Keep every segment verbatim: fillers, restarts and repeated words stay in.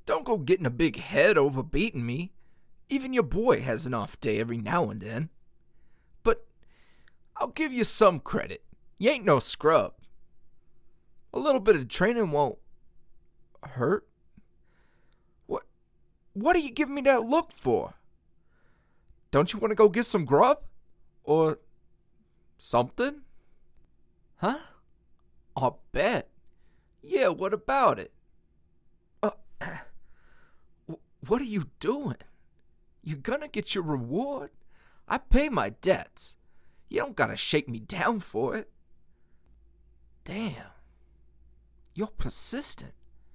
Don't go getting a big head over beating me. Even your boy has an off day every now and then. But I'll give you some credit. You ain't no scrub. A little bit of training won't hurt. What what are you giving me that look for? Don't you want to go get some grub? Or something? Huh? I'll bet. Yeah, what about it? Uh, what are you doing? You gonna get your reward? I pay my debts. You don't gotta shake me down for it. Damn. You're persistent.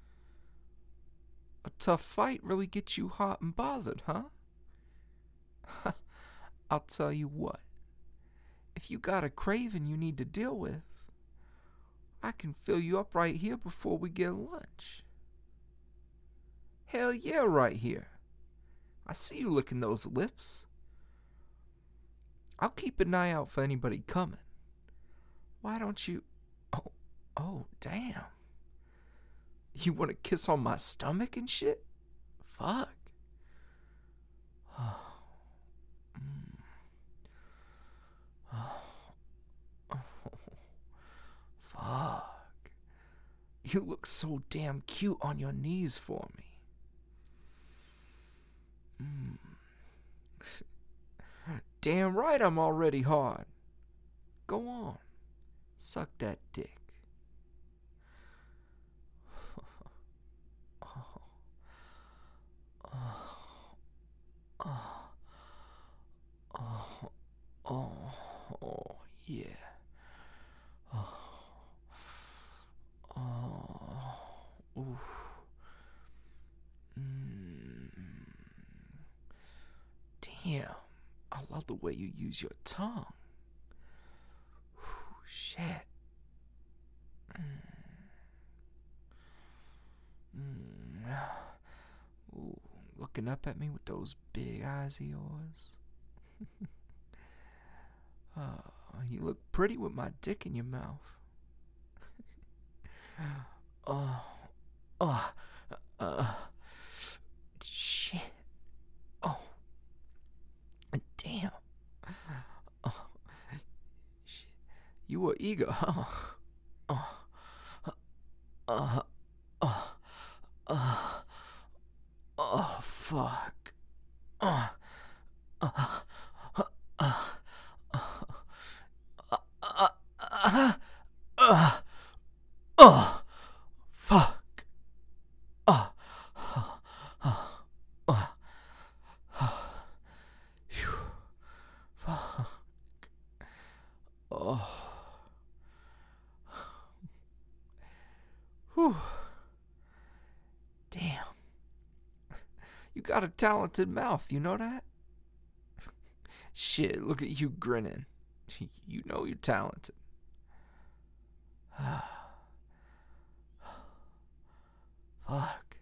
A tough fight really gets you hot and bothered, huh? I'll tell you what. If you got a craving you need to deal with, I can fill you up right here before we get lunch. Hell yeah, right here. I see you licking those lips. I'll keep an eye out for anybody coming. Why don't you... Oh, oh, damn. You want to kiss on my stomach and shit? Fuck. Oh. Mm. Oh. Oh. Fuck. You look so damn cute on your knees for me. Mm. Damn right I'm already hard. Go on. Suck that dick. Oh. Oh. Oh. Oh. Oh. Oh. Yeah. Oh. Oh. Oof. Mm. Damn. I love the way you use your tongue. Whew, shit. Mm. Mm. Ooh, looking up at me with those big eyes of yours. Oh, you look pretty with my dick in your mouth. Oh, oh, uh, shit. Oh, damn. Oh, shit. You were eager, huh? Oh, uh, uh, uh, oh, fuck. Uh, uh, uh, uh, uh, uh, uh, uh, uh, fuck. Uh, uh, uh, uh, phew, fuck. Oh. Whew. Damn. You got a talented mouth, you know that? Shit, look at you grinning. You know you're talented. Fuck.